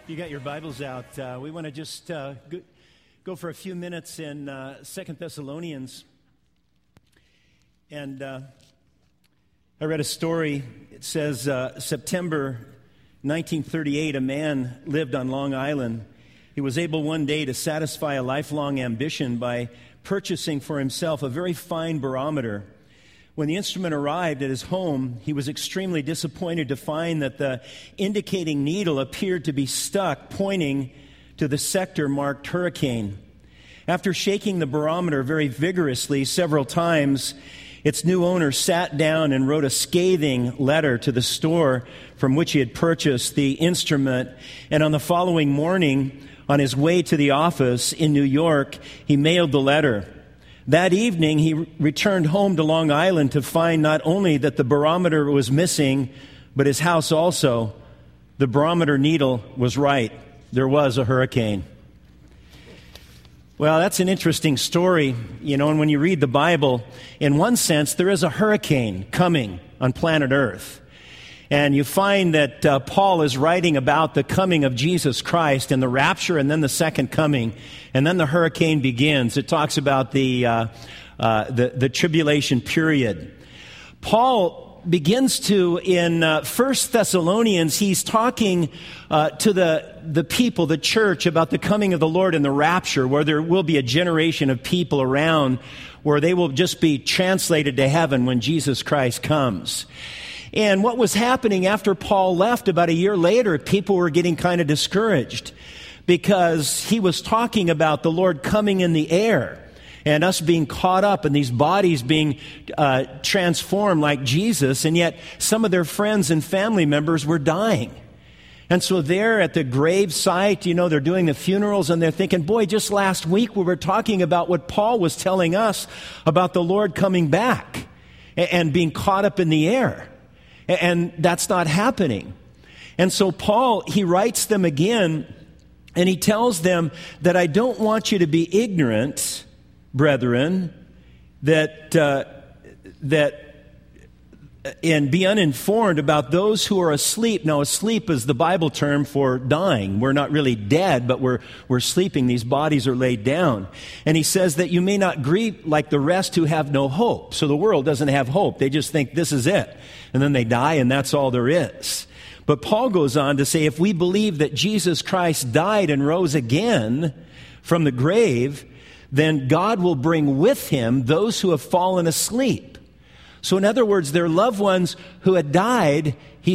You got your Bibles out. We want to just go for a few minutes in 2 Thessalonians. And I read a story. It says, September 1938, a man lived on Long Island. He was able one day to satisfy a lifelong ambition by purchasing for himself a very fine barometer. When the instrument arrived at his home, he was extremely disappointed to find that the indicating needle appeared to be stuck, pointing to the sector marked hurricane. After shaking the barometer very vigorously several times, its new owner sat down and wrote a scathing letter to the store from which he had purchased the instrument. And on the following morning, on his way to the office in New York, he mailed the letter. That evening, he returned home to Long Island to find not only that the barometer was missing, but his house also. The barometer needle was right. There was a hurricane. Well, that's an interesting story, and when you read the Bible, in one sense, there is a hurricane coming on planet Earth. And you find that Paul is writing about the coming of Jesus Christ and the rapture and then the second coming. And then the hurricane begins. It talks about the tribulation period. Paul begins to, in 1 Thessalonians, he's talking to the people, the church, about the coming of the Lord and the rapture, where there will be a generation of people around where they will just be translated to heaven when Jesus Christ comes. And what was happening after Paul left about a year later, people were getting kind of discouraged because he was talking about the Lord coming in the air and us being caught up and these bodies being transformed like Jesus, and yet some of their friends and family members were dying. And so there at the grave site, they're doing the funerals and they're thinking, boy, just last week we were talking about what Paul was telling us about the Lord coming back and being caught up in the air. And that's not happening. And so Paul, he writes them again, and he tells them that I don't want you to be ignorant, brethren, and be uninformed about those who are asleep. Now, asleep is the Bible term for dying. We're not really dead, but we're sleeping. These bodies are laid down. And he says that you may not grieve like the rest who have no hope. So the world doesn't have hope. They just think this is it. And then they die, and that's all there is. But Paul goes on to say, if we believe that Jesus Christ died and rose again from the grave, then God will bring with him those who have fallen asleep. So in other words, their loved ones who had died,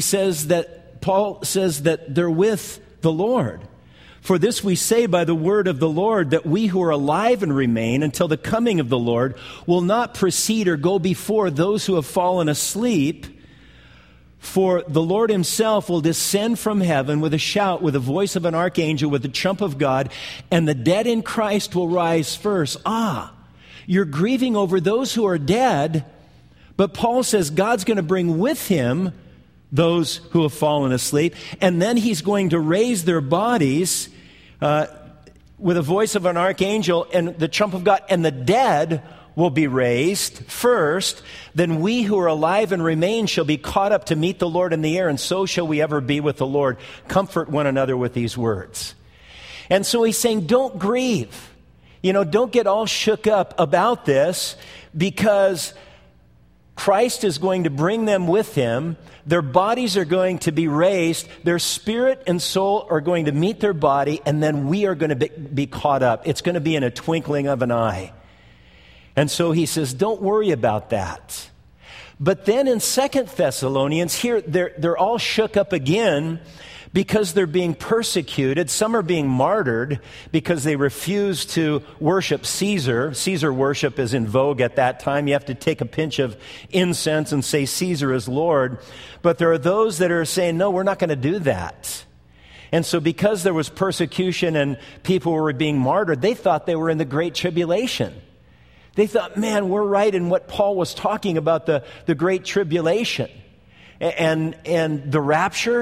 Paul says that they're with the Lord. For this we say by the word of the Lord, that we who are alive and remain until the coming of the Lord will not precede or go before those who have fallen asleep. For the Lord himself will descend from heaven with a shout, with the voice of an archangel, with the trump of God, and the dead in Christ will rise first. You're grieving over those who are dead, but Paul says God's going to bring with him those who have fallen asleep, and then he's going to raise their bodies with a voice of an archangel and the trump of God, and the dead will be raised first. Then we who are alive and remain shall be caught up to meet the Lord in the air, and so shall we ever be with the Lord. Comfort one another with these words. And so he's saying, don't grieve. Don't get all shook up about this, because Christ is going to bring them with him. Their bodies are going to be raised. Their spirit and soul are going to meet their body, and then we are going to be caught up. It's going to be in a twinkling of an eye. And so he says, don't worry about that. But then in 2 Thessalonians, here they're all shook up again because they're being persecuted. Some are being martyred because they refuse to worship Caesar. Caesar worship is in vogue at that time. You have to take a pinch of incense and say Caesar is Lord. But there are those that are saying, no, we're not going to do that. And so because there was persecution and people were being martyred, they thought they were in the Great Tribulation. They thought, man, we're right in what Paul was talking about, the Great Tribulation. And the rapture,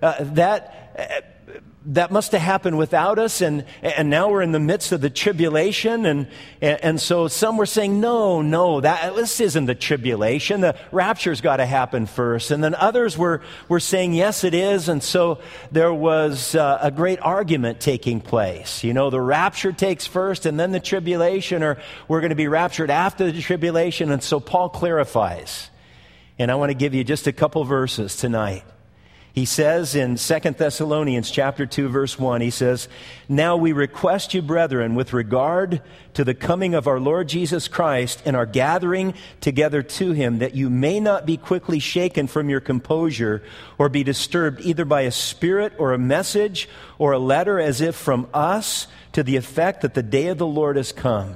that must have happened without us, and now we're in the midst of the tribulation, and so some were saying, no, this isn't the tribulation. The rapture's got to happen first. And then others were saying, yes, it is. And so there was a great argument taking place. You know, the rapture takes first, and then the tribulation, or we're going to be raptured after the tribulation. And so Paul clarifies. And I want to give you just a couple verses tonight. He says in 2 Thessalonians chapter 2, verse 1, he says, "Now we request you, brethren, with regard to the coming of our Lord Jesus Christ and our gathering together to him, that you may not be quickly shaken from your composure or be disturbed either by a spirit or a message or a letter as if from us, to the effect that the day of the Lord has come."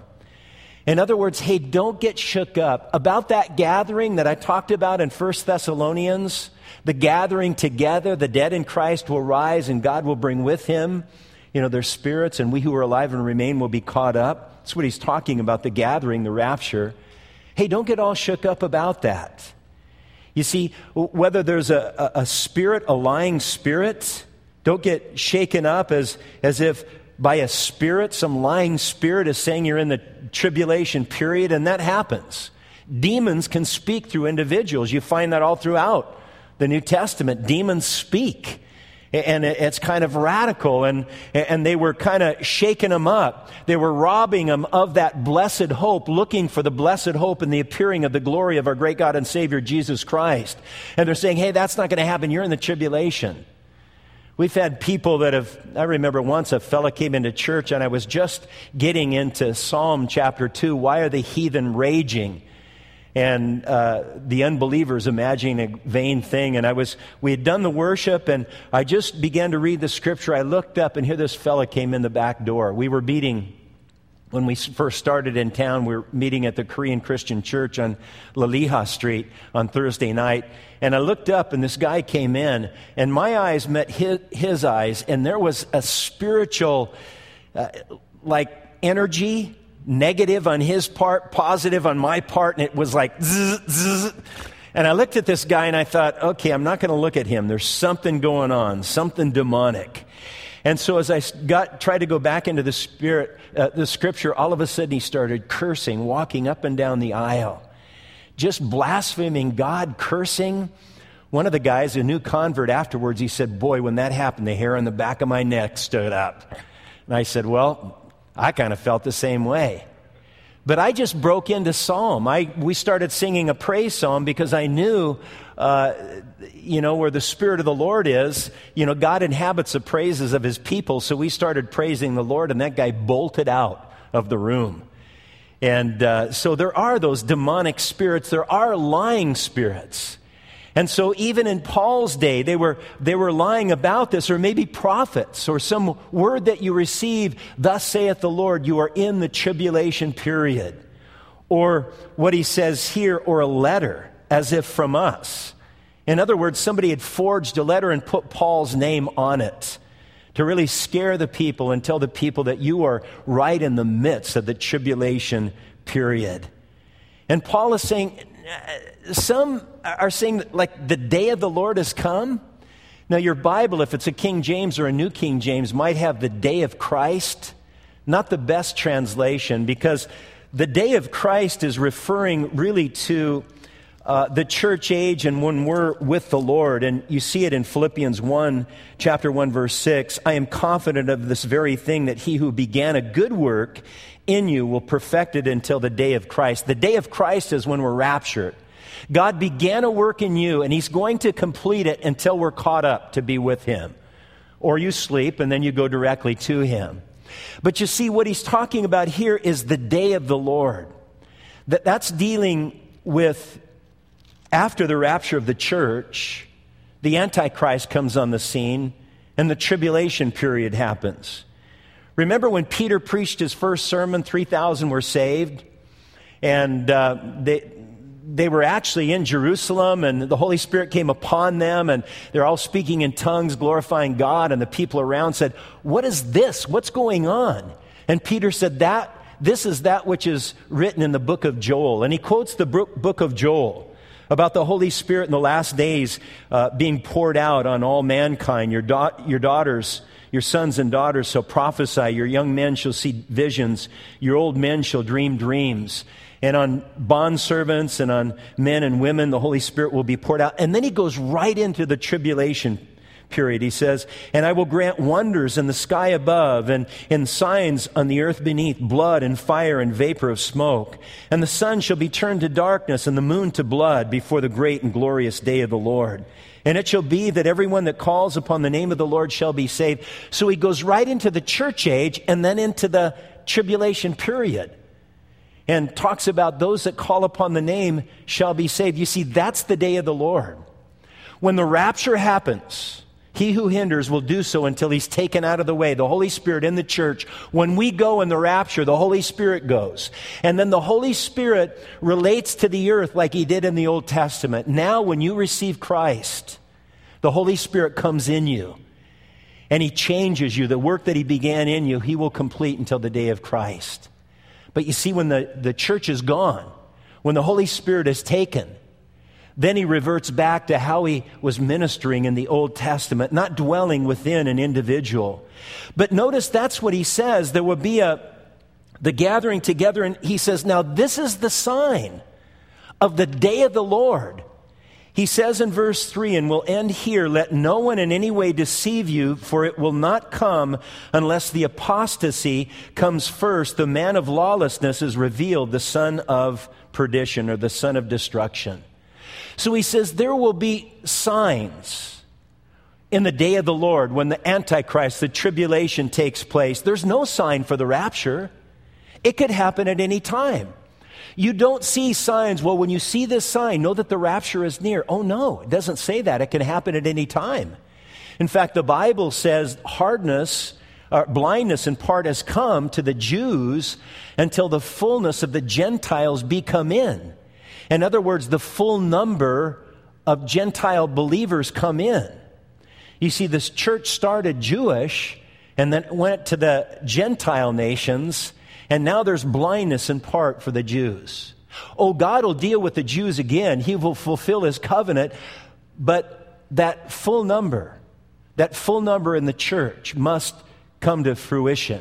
In other words, hey, don't get shook up about that gathering that I talked about in 1 Thessalonians. The gathering together, the dead in Christ will rise and God will bring with him, their spirits, and we who are alive and remain will be caught up. That's what he's talking about, the gathering, the rapture. Hey, don't get all shook up about that. You see, whether there's a spirit, a lying spirit, don't get shaken up as if by a spirit, some lying spirit is saying you're in the tribulation period, and that happens. Demons can speak through individuals. You find that all throughout the New Testament. Demons speak, and it's kind of radical, and they were kind of shaking them up. They were robbing them of that blessed hope, looking for the blessed hope in the appearing of the glory of our great God and Savior, Jesus Christ. And they're saying, hey, that's not going to happen. You're in the tribulation. We've had people I remember once a fella came into church, and I was just getting into Psalm chapter 2. Why are the heathen raging? And the unbelievers imagining a vain thing. And we had done the worship, and I just began to read the scripture. I looked up, and here this fella came in the back door. We were meeting, when we first started in town, we were meeting at the Korean Christian Church on Laliha Street on Thursday night. And I looked up, and this guy came in, and my eyes met his eyes, and there was a spiritual, energy, negative on his part, positive on my part, and it was like zzz, zzz. And I looked at this guy and I thought, okay, I'm not going to look at him. There's something going on, something demonic. And so as I tried to go back into the scripture, all of a sudden he started cursing, walking up and down the aisle, just blaspheming God, cursing. One of the guys, a new convert afterwards, he said, boy, when that happened, the hair on the back of my neck stood up. And I said, well, I kind of felt the same way. But I just broke into psalm. We started singing a praise psalm because I knew, where the Spirit of the Lord is, God inhabits the praises of his people. So we started praising the Lord, and that guy bolted out of the room. And so there are those demonic spirits. There are lying spirits. And so even in Paul's day, they were lying about this, or maybe prophets, or some word that you receive, thus saith the Lord, you are in the tribulation period. Or what he says here, or a letter, as if from us. In other words, somebody had forged a letter and put Paul's name on it to really scare the people and tell the people that you are right in the midst of the tribulation period. And Paul is saying, some are saying that, like, the day of the Lord has come. Now, your Bible, if it's a King James or a New King James, might have the day of Christ. Not the best translation, because the day of Christ is referring really to the church age and when we're with the Lord. And you see it in Philippians 1, chapter 1, verse 6. I am confident of this very thing, that he who began a good work in you will perfect it until the day of Christ. The day of Christ is when we're raptured. God began a work in you, and he's going to complete it until we're caught up to be with him. Or you sleep, and then you go directly to him. But you see, what he's talking about here is the day of the Lord. That's dealing with, after the rapture of the church, the Antichrist comes on the scene, and the tribulation period happens. Remember when Peter preached his first sermon, 3,000 were saved, and they were actually in Jerusalem, and the Holy Spirit came upon them, and they're all speaking in tongues, glorifying God, and the people around said, what is this? What's going on? And Peter said, this is that which is written in the book of Joel. And he quotes the book of Joel. about the Holy Spirit in the last days being poured out on all mankind. Your daughters, your sons and daughters shall prophesy. Your young men shall see visions. Your old men shall dream dreams. And on bondservants and on men and women, the Holy Spirit will be poured out. And then he goes right into the tribulation period. He says, and I will grant wonders in the sky above and in signs on the earth beneath, blood and fire and vapor of smoke. And the sun shall be turned to darkness and the moon to blood before the great and glorious day of the Lord. And it shall be that everyone that calls upon the name of the Lord shall be saved. So he goes right into the church age and then into the tribulation period and talks about those that call upon the name shall be saved. You see, that's the day of the Lord. When the rapture happens, he who hinders will do so until he's taken out of the way. The Holy Spirit in the church. When we go in the rapture, the Holy Spirit goes. And then the Holy Spirit relates to the earth like he did in the Old Testament. Now, when you receive Christ, the Holy Spirit comes in you. And he changes you. The work that he began in you, he will complete until the day of Christ. But you see, when the church is gone, when the Holy Spirit is taken, then he reverts back to how he was ministering in the Old Testament, not dwelling within an individual. But notice that's what he says. There will be the gathering together, and he says, now this is the sign of the day of the Lord. He says in verse 3, and we'll end here, let no one in any way deceive you, for it will not come unless the apostasy comes first. The man of lawlessness is revealed, the son of perdition, or the son of destruction. So he says there will be signs in the day of the Lord when the Antichrist, the tribulation takes place. There's no sign for the rapture. It could happen at any time. You don't see signs. Well, when you see this sign, know that the rapture is near. Oh, no, it doesn't say that. It can happen at any time. In fact, the Bible says blindness in part has come to the Jews until the fullness of the Gentiles be come in. In other words, the full number of Gentile believers come in. You see, this church started Jewish and then went to the Gentile nations, and now there's blindness in part for the Jews. Oh, God will deal with the Jews again. He will fulfill his covenant, but that full number in the church must come to fruition.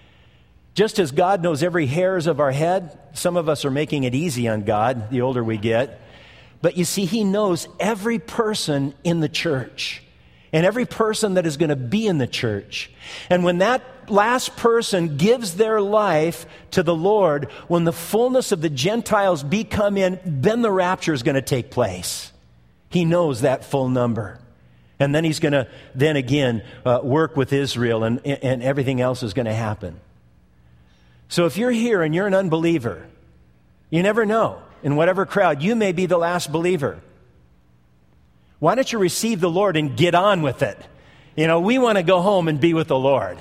Just as God knows every hairs of our head, some of us are making it easy on God the older we get. But you see, he knows every person in the church and every person that is going to be in the church. And when that last person gives their life to the Lord, when the fullness of the Gentiles come in, then the rapture is going to take place. He knows that full number. And then he's going to then again work with Israel, and everything else is going to happen. So if you're here and you're an unbeliever, you never know. In whatever crowd, you may be the last believer. Why don't you receive the Lord and get on with it? We want to go home and be with the Lord.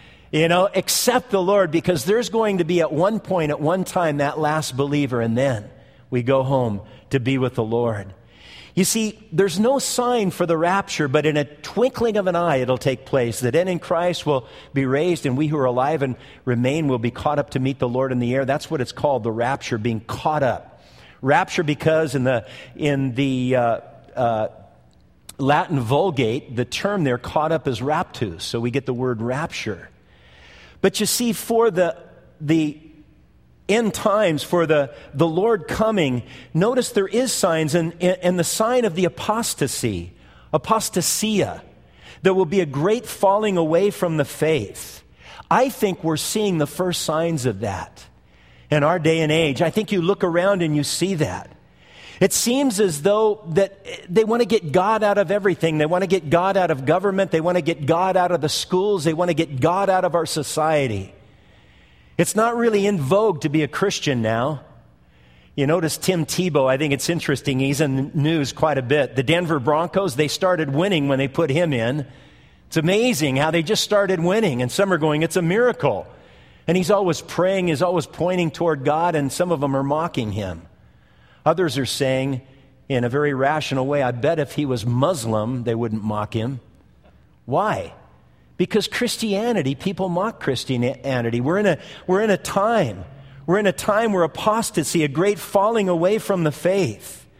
Accept the Lord, because there's going to be at one point, at one time, that last believer, and then we go home to be with the Lord. You see, there's no sign for the rapture, but in a twinkling of an eye it'll take place. The dead in Christ will be raised, and we who are alive and remain will be caught up to meet the Lord in the air. That's what it's called, the rapture, being caught up. Rapture, because in the Latin Vulgate, the term there, caught up, is raptus. So we get the word rapture. But you see, for the end times, for the Lord coming, notice there is signs, and the sign of the apostasy, apostasia. There will be a great falling away from the faith. I think we're seeing the first signs of that in our day and age. I think you look around and you see that. It seems as though that they want to get God out of everything. They want to get God out of government. They want to get God out of the schools. They want to get God out of our society. It's not really in vogue to be a Christian now. You notice Tim Tebow, I think it's interesting. He's in the news quite a bit. The Denver Broncos, they started winning when they put him in. It's amazing how they just started winning, and some are going, it's a miracle. And he's always praying, he's always pointing toward God, and some of them are mocking him. Others are saying, in a very rational way, I bet if he was Muslim, they wouldn't mock him. Why? Because Christianity, people mock Christianity. We're in a time where apostasy, a great falling away from the faith.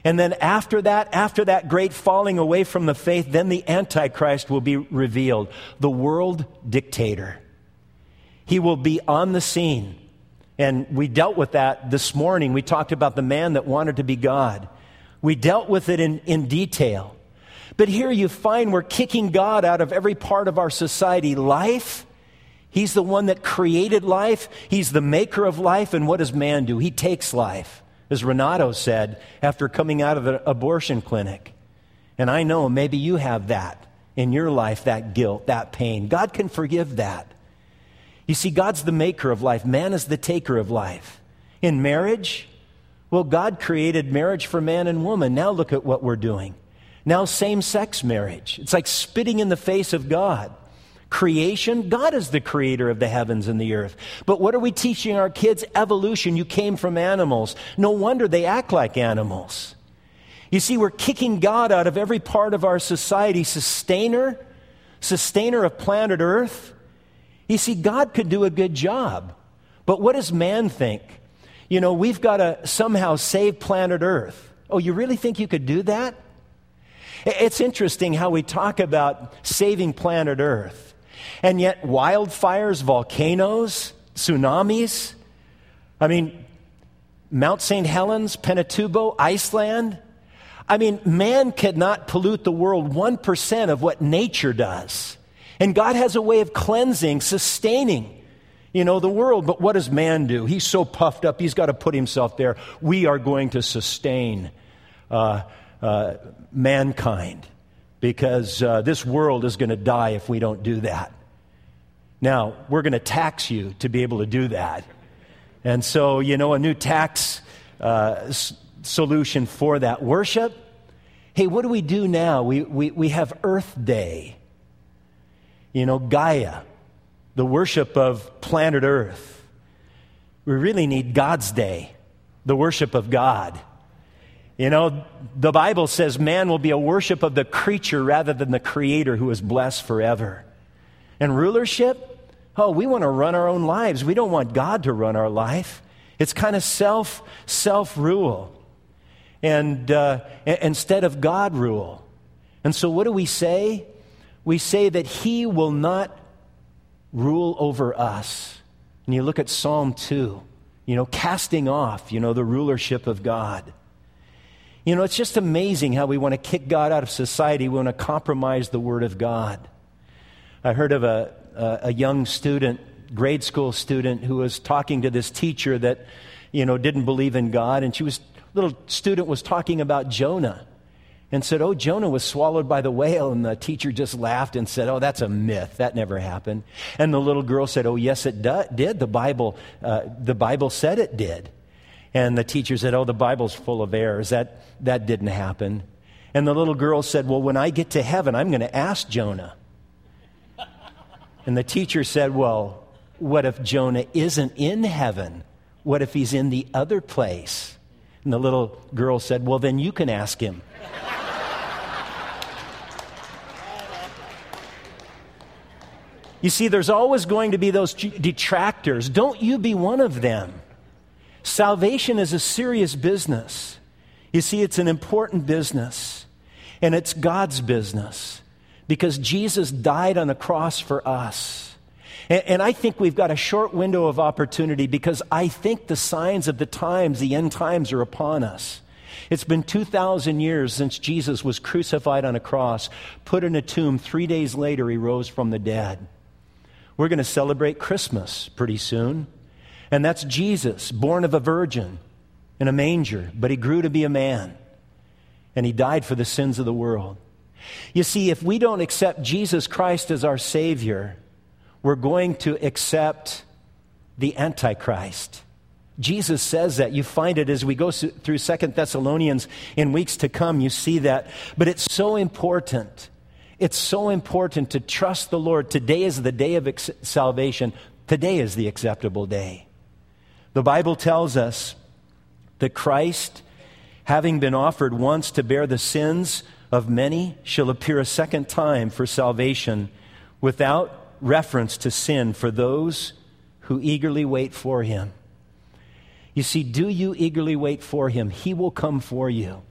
And then after that great falling away from the faith, then the Antichrist will be revealed, the world dictator. He will be on the scene. And we dealt with that this morning. We talked about the man that wanted to be God. We dealt with it in detail. But here you find we're kicking God out of every part of our society. Life, He's the one that created life. He's the maker of life. And what does man do? He takes life, as Renato said, after coming out of an abortion clinic. And I know maybe you have that in your life, that guilt, that pain. God can forgive that. You see, God's the maker of life. Man is the taker of life. In marriage, well, God created marriage for man and woman. Now look at what we're doing. Now same-sex marriage. It's like spitting in the face of God. Creation, God is the creator of the heavens and the earth. But what are we teaching our kids? Evolution. You came from animals. No wonder they act like animals. You see, we're kicking God out of every part of our society. Sustainer of planet Earth. You see, God could do a good job. But what does man think? You know, we've got to somehow save planet Earth. Oh, you really think you could do that? It's interesting how we talk about saving planet Earth. And yet wildfires, volcanoes, tsunamis, I mean, Mount St. Helens, Pinatubo, Iceland. I mean, man cannot pollute the world 1% of what nature does. And God has a way of cleansing, sustaining, the world. But what does man do? He's so puffed up, he's got to put himself there. We are going to sustain mankind because this world is going to die if we don't do that. Now, we're going to tax you to be able to do that. And so, a new tax solution for that. Worship. Hey, what do we do now? We have Earth Day. Gaia, the worship of planet Earth. We really need God's Day, the worship of God. The Bible says man will be a worship of the creature rather than the Creator who is blessed forever. And rulership? Oh, we want to run our own lives. We don't want God to run our life. It's kind of self-rule. And instead of God rule. And so what do we say? We say that He will not rule over us. And you look at Psalm 2, casting off, the rulership of God. It's just amazing how we want to kick God out of society. We want to compromise the Word of God. I heard of a young student, grade school student, who was talking to this teacher that, didn't believe in God. And little student was talking about Jonah. And said, oh, Jonah was swallowed by the whale. And the teacher just laughed and said, oh, that's a myth. That never happened. And the little girl said, oh, yes, it did. The Bible said it did. And the teacher said, oh, the Bible's full of errors. That didn't happen. And the little girl said, well, when I get to heaven, I'm going to ask Jonah. And the teacher said, well, what if Jonah isn't in heaven? What if he's in the other place? And the little girl said, well, then you can ask him. You see, there's always going to be those detractors. Don't you be one of them. Salvation is a serious business. You see, it's an important business. And it's God's business. Because Jesus died on the cross for us. And I think we've got a short window of opportunity because I think the signs of the times, the end times, are upon us. It's been 2,000 years since Jesus was crucified on a cross, put in a tomb. 3 days later, He rose from the dead. We're going to celebrate Christmas pretty soon. And that's Jesus, born of a virgin in a manger, but He grew to be a man. And He died for the sins of the world. You see, if we don't accept Jesus Christ as our Savior, we're going to accept the Antichrist. Jesus says that. You find it as we go through 2 Thessalonians in weeks to come. You see that. But it's so important. It's so important to trust the Lord. Today is the day of salvation. Today is the acceptable day. The Bible tells us that Christ, having been offered once to bear the sins of many, shall appear a second time for salvation without reference to sin for those who eagerly wait for Him. You see, do you eagerly wait for Him? He will come for you.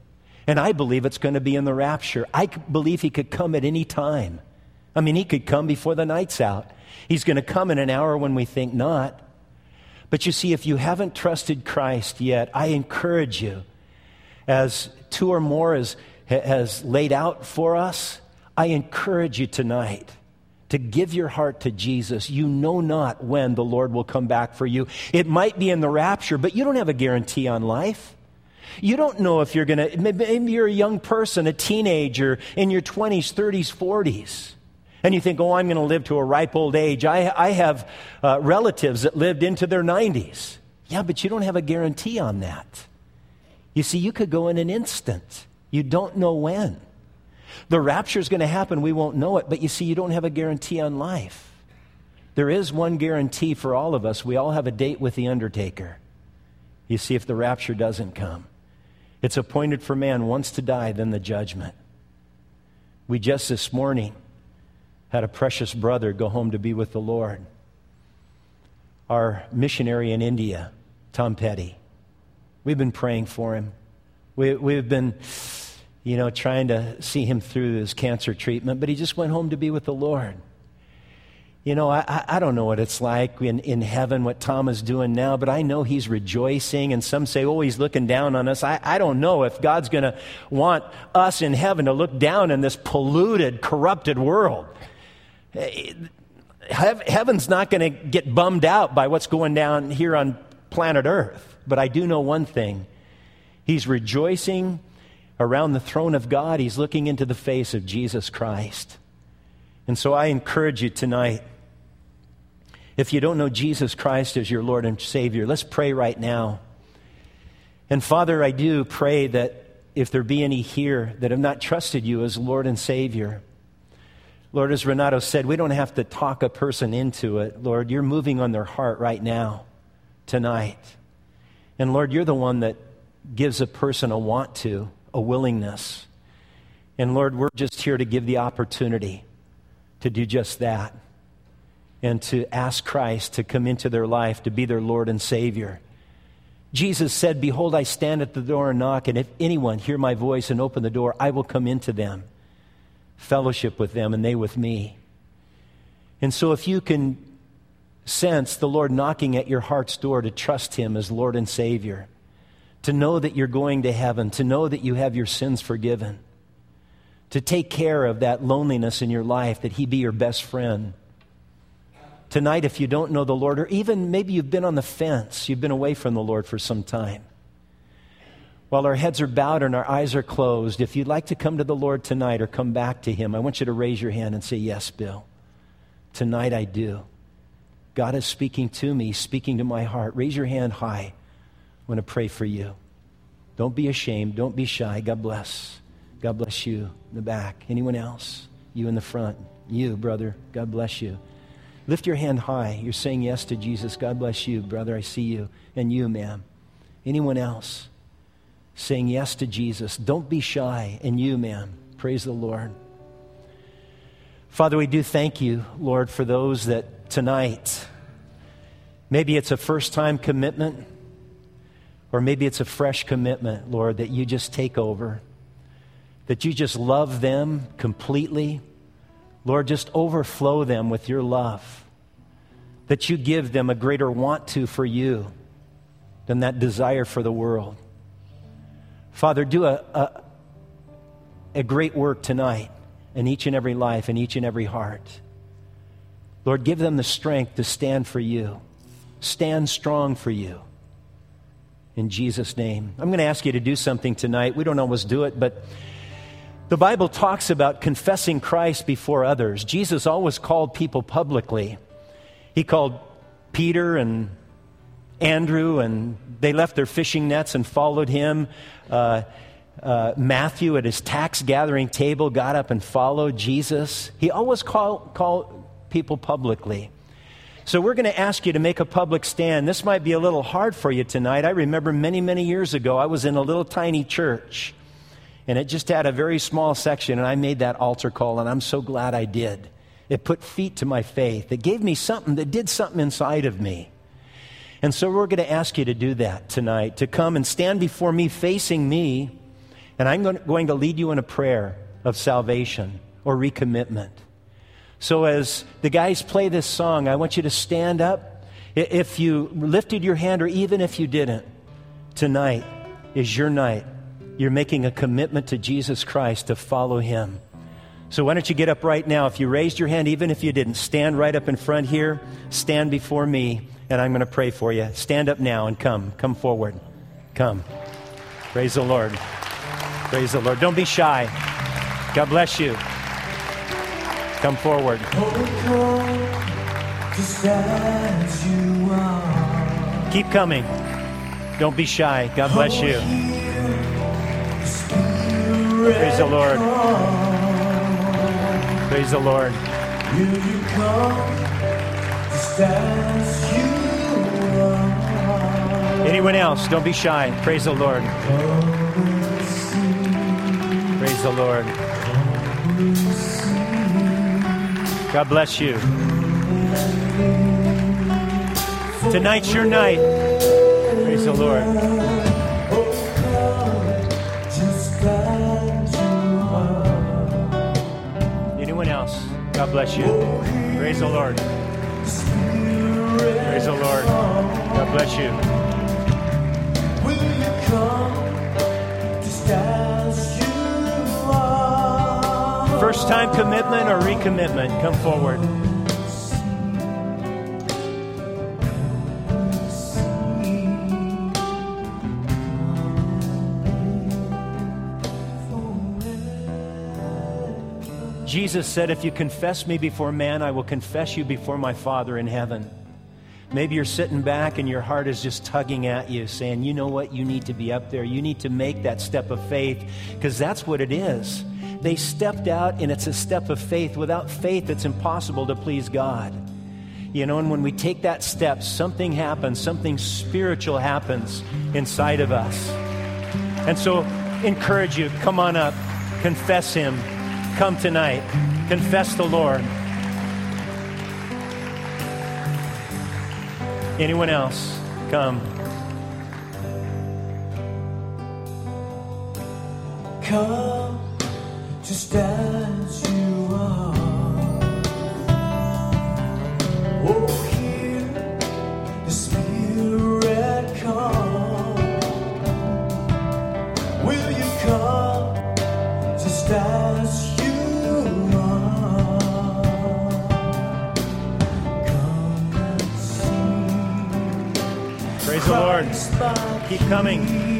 And I believe it's going to be in the rapture. I believe he could come at any time. I mean, he could come before the night's out. He's going to come in an hour when we think not. But you see, if you haven't trusted Christ yet, I encourage you, as two or more has laid out for us, I encourage you tonight to give your heart to Jesus. You know not when the Lord will come back for you. It might be in the rapture, but you don't have a guarantee on life. You don't know if you're going to, maybe you're a young person, a teenager in your 20s, 30s, 40s. And you think, oh, I'm going to live to a ripe old age. I have relatives that lived into their 90s. Yeah, but you don't have a guarantee on that. You see, you could go in an instant. You don't know when. The rapture is going to happen. We won't know it. But you see, you don't have a guarantee on life. There is one guarantee for all of us. We all have a date with the undertaker. You see, if the rapture doesn't come, it's appointed for man once to die, then the judgment. We just this morning had a precious brother go home to be with the Lord. Our missionary in India, Tom Petty. We've been praying for him. We've been, trying to see him through his cancer treatment, but he just went home to be with the Lord. I don't know what it's like in heaven, what Tom is doing now, but I know he's rejoicing, and some say, oh, he's looking down on us. I don't know if God's going to want us in heaven to look down in this polluted, corrupted world. Heaven's not going to get bummed out by what's going down here on planet Earth. But I do know one thing. He's rejoicing around the throne of God. He's looking into the face of Jesus Christ. And so I encourage you tonight, if you don't know Jesus Christ as your Lord and Savior, let's pray right now. And Father, I do pray that if there be any here that have not trusted you as Lord and Savior, Lord, as Renato said, we don't have to talk a person into it. Lord, you're moving on their heart right now, tonight. And Lord, you're the one that gives a person a want to, a willingness. And Lord, we're just here to give the opportunity to do just that and to ask Christ to come into their life, to be their Lord and Savior. Jesus said, behold, I stand at the door and knock, and if anyone hear my voice and open the door, I will come into them, fellowship with them, and they with me. And so if you can sense the Lord knocking at your heart's door, to trust him as Lord and Savior, to know that you're going to heaven, to know that you have your sins forgiven, to take care of that loneliness in your life, that he be your best friend. Tonight, if you don't know the Lord, or even maybe you've been on the fence, you've been away from the Lord for some time, while our heads are bowed and our eyes are closed, if you'd like to come to the Lord tonight or come back to him, I want you to raise your hand and say, yes, Bill, tonight I do. God is speaking to me, speaking to my heart. Raise your hand high. I want to pray for you. Don't be ashamed. Don't be shy. God bless. God bless you in the back. Anyone else? You in the front. You, brother. God bless you. Lift your hand high. You're saying yes to Jesus. God bless you, brother. I see you. And you, ma'am. Anyone else? Saying yes to Jesus. Don't be shy. And you, ma'am. Praise the Lord. Father, we do thank you, Lord, for those that tonight, maybe it's a first-time commitment, or maybe it's a fresh commitment, Lord, that you just take over, that you just love them completely. Lord, just overflow them with your love, that you give them a greater want to for you than that desire for the world. Father, do a great work tonight in each and every life, in each and every heart. Lord, give them the strength to stand for you. Stand strong for you. In Jesus' name. I'm going to ask you to do something tonight. We don't always do it, but the Bible talks about confessing Christ before others. Jesus always called people publicly. He called Peter and Andrew, and they left their fishing nets and followed him. Matthew at his tax gathering table got up and followed Jesus. He always called people publicly. So we're going to ask you to make a public stand. This might be a little hard for you tonight. I remember many, many years ago, I was in a little tiny church, and it just had a very small section, and I made that altar call, and I'm so glad I did. It put feet to my faith. It gave me something that did something inside of me. And so we're going to ask you to do that tonight, to come and stand before me, facing me, And I'm going to lead you in a prayer of salvation or recommitment. So as the guys play this song, I want you to stand up. If you lifted your hand or even if you didn't, tonight is your night. You're making a commitment to Jesus Christ to follow Him. So why don't you get up right now? If you raised your hand, even if you didn't, stand right up in front here. Stand before me, and I'm going to pray for you. Stand up now and come. Come forward. Come. Praise the Lord. Praise the Lord. Don't be shy. God bless you. Come forward. Keep coming. Don't be shy. God bless you. Praise the Lord. Praise the Lord. Anyone else? Don't be shy. Praise the Lord. Praise the Lord. God bless you. Tonight's your night. Praise the Lord. Anyone else? God bless you. Praise the Lord. Praise the Lord. God bless you. First time commitment or recommitment, come forward. Jesus said, if you confess me before man, I will confess you before my Father in heaven. Maybe you're sitting back and your heart is just tugging at you, saying, you know what, you need to be up there. You need to make that step of faith, because that's what it is. They stepped out, and it's a step of faith. Without faith, it's impossible to please God. You know, and when we take that step, something happens, something spiritual happens inside of us. And so, encourage you, come on up, confess Him. Come tonight, confess the Lord. Anyone else? Come. Come just as you are. Oh, hear the Spirit come. Will you come just as you are? Come and see. Praise the Lord. Keep coming.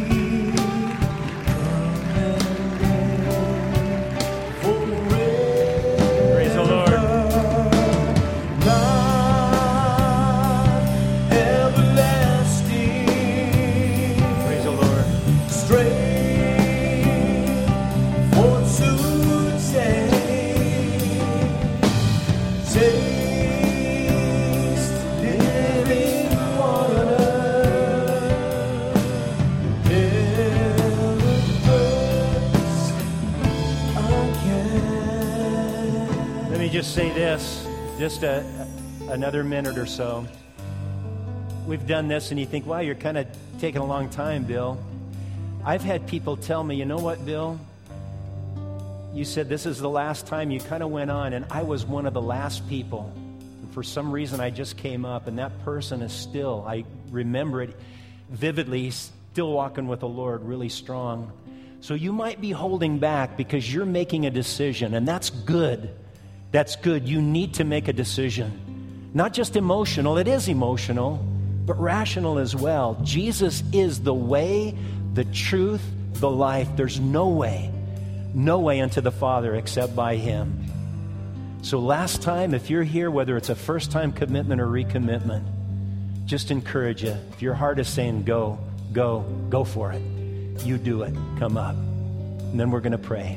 Say this, just another minute or so. We've done this and you think, wow, you're kind of taking a long time, Bill. I've had people tell me, you know what, Bill? You said this is the last time. You kind of went on, and I was one of the last people. And for some reason, I just came up, and that person is still, I remember it vividly, still walking with the Lord really strong. So you might be holding back because you're making a decision, and that's good. That's good. You need to make a decision. Not just emotional. It is emotional, but rational as well. Jesus is the way, the truth, the life. There's no way unto the Father except by Him. So last time, if you're here, whether it's a first-time commitment or recommitment, just encourage you. If your heart is saying go for it. You do it. Come up. And then we're going to pray.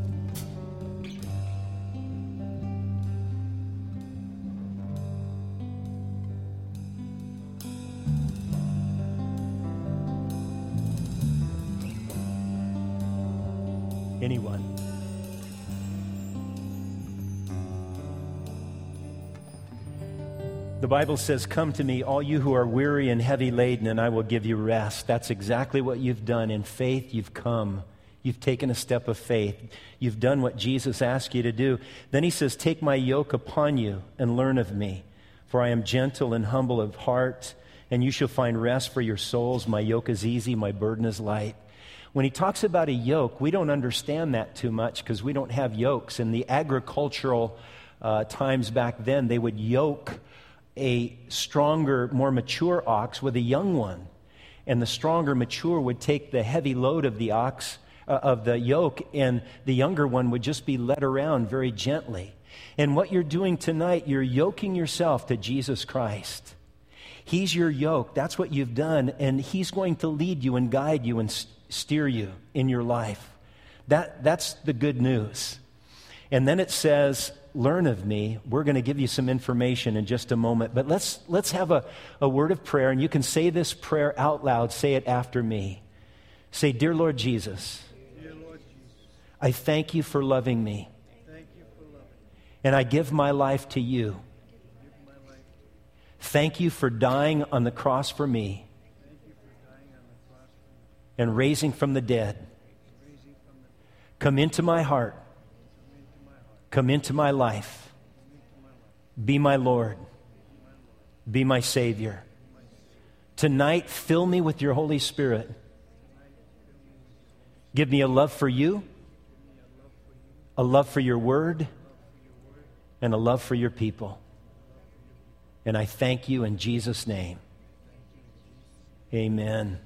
Anyone? The Bible says, come to me, all you who are weary and heavy laden, and I will give you rest. That's exactly what you've done. In faith, you've come. You've taken a step of faith. You've done what Jesus asked you to do. Then he says, take my yoke upon you and learn of me, for I am gentle and humble of heart, and you shall find rest for your souls. My yoke is easy, my burden is light. When he talks about a yoke, we don't understand that too much because we don't have yokes. In the agricultural times back then, they would yoke a stronger, more mature ox with a young one. And the stronger, mature would take the heavy load of the ox, of the yoke, and the younger one would just be led around very gently. And what you're doing tonight, you're yoking yourself to Jesus Christ. He's your yoke. That's what you've done. And he's going to lead you and guide you and steer you in your life. That's the good news. And then it says, learn of me. We're going to give you some information in just a moment. But let's have a word of prayer. And you can say this prayer out loud. Say it after me. Say, Dear Lord Jesus, I thank you for loving me. And I give my life to you. Thank you for dying on the cross for me and raising from the dead. Come into my heart. Come into my life. Be my Lord. Be my Savior. Tonight, fill me with your Holy Spirit. Give me a love for you, a love for your word, and a love for your people. And I thank you in Jesus' name. Amen.